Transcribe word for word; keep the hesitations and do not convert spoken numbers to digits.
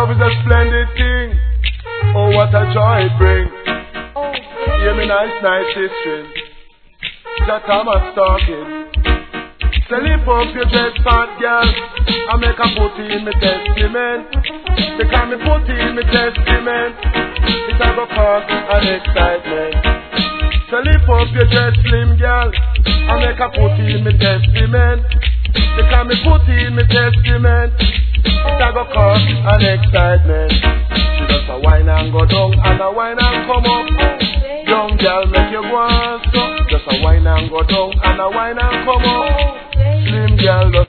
love is a splendid thing. Oh, what a joy it brings. Hear me nice, nice history. That time I'm talking. Say lift up your dress, fat girl, I make a put in my testament. Because me put in my testament, it a go cause an excitement. Say lift up your dress, slim girl, I make a put in my testament. Because me put in my testament, it a go cause an excitement. She just a wine and go down, and a wine and come up. Young girl make you go on so. Just a wine and go down, and a wine and come up. Slim girl